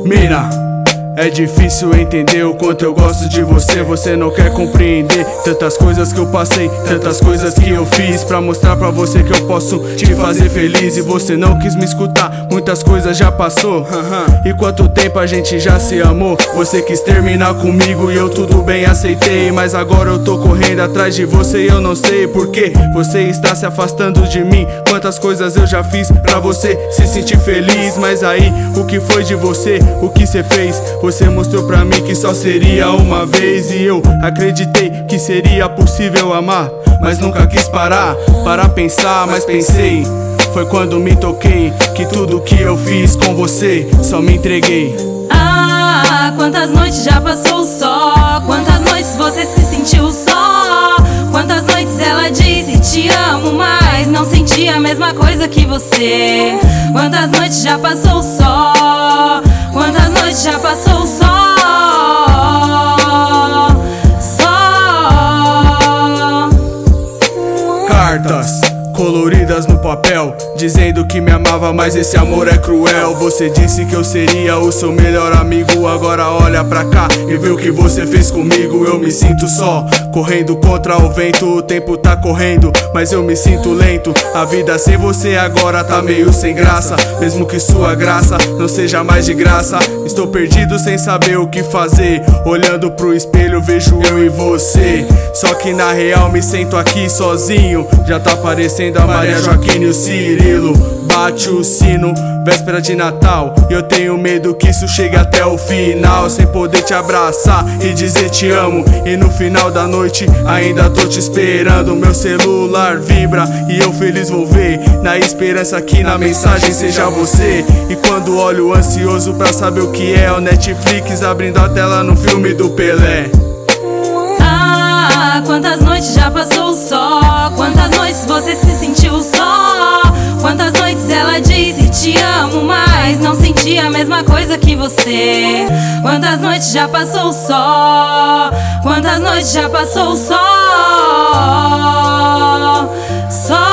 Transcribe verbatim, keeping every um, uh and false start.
Mina, é difícil entender o quanto eu gosto de você. Você não quer compreender tantas coisas que eu passei, tantas coisas que eu fiz pra mostrar pra você que eu posso te fazer feliz. E você não quis me escutar, muitas coisas já passou. E quanto tempo a gente já se amou. Você quis terminar comigo e eu tudo bem aceitei, mas agora eu tô correndo atrás de você e eu não sei porquê você está se afastando de mim. Quantas coisas eu já fiz pra você se sentir feliz, mas aí, o que foi de você? O que você fez? Você mostrou pra mim que só seria uma vez, e eu acreditei que seria possível amar, mas nunca quis parar para pensar, mas pensei. Foi quando me toquei que tudo que eu fiz com você só me entreguei. Ah, quantas noites já passou só, quantas noites você se sentiu só, quantas noites ela disse te amo, mas não sentia a mesma coisa que você. Quantas noites já passou só, quantas noites já passou só, só. Cartas coloridas no papel, dizendo que me amava, mas esse amor é cruel. Você disse que eu seria o seu melhor amigo, agora olha pra cá e vê o que você fez comigo. Eu me sinto só, correndo contra o vento. O tempo tá correndo, mas eu me sinto lento. A vida sem você agora tá meio sem graça, mesmo que sua graça não seja mais de graça. Estou perdido sem saber o que fazer, olhando pro espelho vejo eu e você. Só que na real me sento aqui sozinho, já tá parecendo a Maria Joaquina e o Cirilo. Bate o sino, véspera de Natal, e eu tenho medo que isso chegue até o final, sem poder te abraçar e dizer te amo. E no final da noite ainda tô te esperando. Meu celular vibra e eu feliz vou ver, na esperança que na mensagem seja você. E quando olho ansioso pra saber o que é o Netflix abrindo a tela no filme do Pelé. Ah, quantas noites já passou só, quantas noites você se sentiu só, quantas noites ela disse te amo, mas não sentia a mesma coisa que você. Quantas noites já passou só, quantas noites já passou só, só.